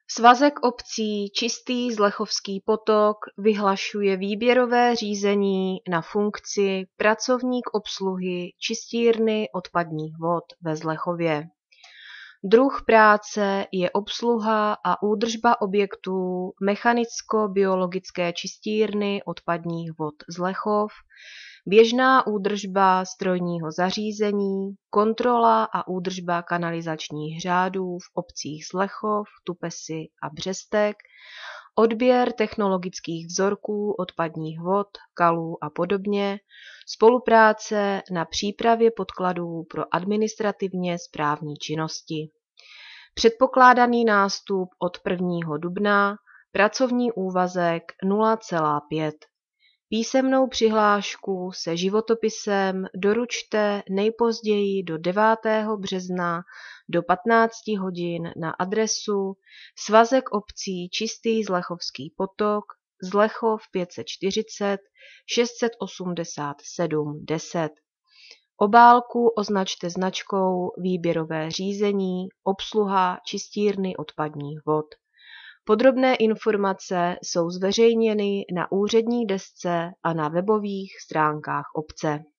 Svazek obcí Čistý Zlechovský potok vyhlašuje výběrové řízení na funkci pracovník obsluhy čistírny odpadních vod ve Zlechově. Druh práce je obsluha a údržba objektů mechanicko-biologické čistírny odpadních vod Zlechov, běžná údržba strojního zařízení, kontrola a údržba kanalizačních řádů v obcích Zlechov, Tupesy a Břestek, odběr technologických vzorků odpadních vod, kalů a podobně, spolupráce na přípravě podkladů pro administrativně správní činnosti. Předpokládaný nástup od 1. dubna, pracovní úvazek 0,5. Písemnou přihlášku se životopisem doručte nejpozději do 9. března do 15 hodin na adresu Svazek obcí Čistý Zlechovský potok, Zlechov 540 687 10. Obálku označte značkou Výběrové řízení, obsluha čistírny odpadních vod. Podrobné informace jsou zveřejněny na úřední desce a na webových stránkách obce.